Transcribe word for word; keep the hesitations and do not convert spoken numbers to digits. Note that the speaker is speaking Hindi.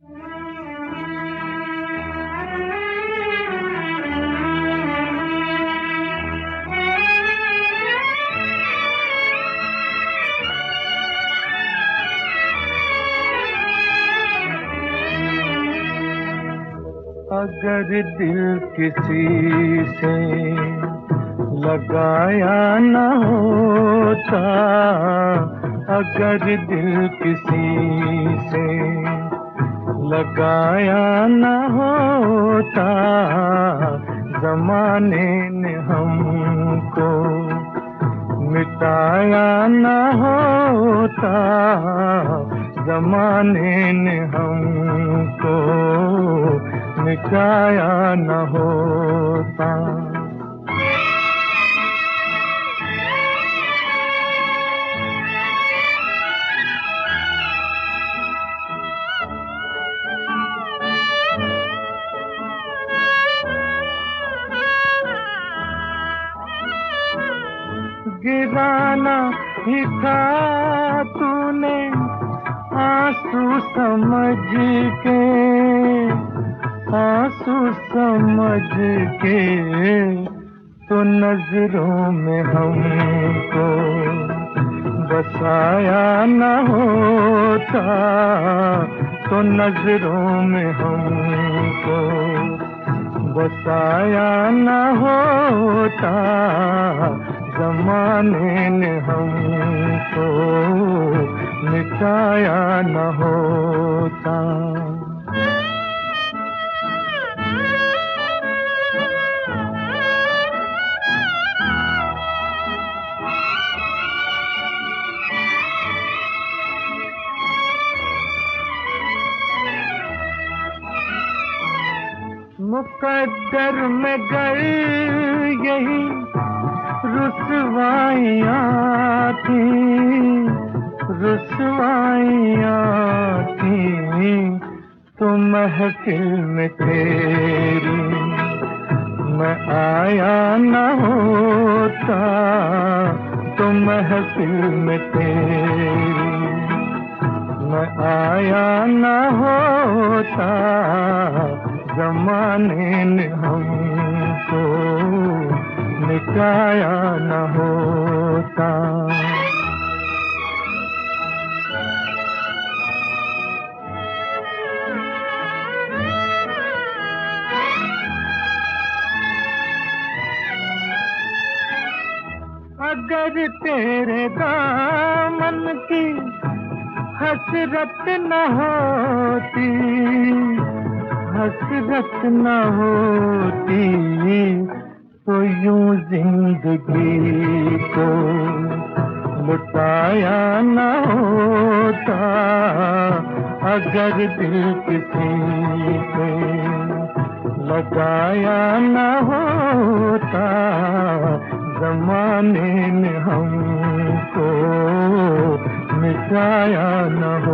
अगर दिल किसी से लगाया न होता, अगर दिल किसी से लगाया न होता, ज़माने ने हमको मिटाया न होता, ज़माने ने हमको मिटाया न होता। गिराना ही था तूने आंसू समझ के, आंसू समझ के, तो नजरों में हमको बसाया न होता, तो नजरों में हमको बसाया न होता, ज़माने ने हमको मिटाया न होता। मुकद्दर में गर यही रुसवाइयाँ थी, रुसवाइयाँ थी, तो महफिल में तेरी मैं आया न होता, तो महफिल में तेरी मैं आया न होता, ज़माने ने हमको मिटाया न होता। अगर तेरे दामन की हसरत न होती, हसरत न होती, तो यूं जिंदगी को लुटाया न होता। अगर दिल किसी पे लगाया न होता, ज़माने ने हमको मिटाया न हो।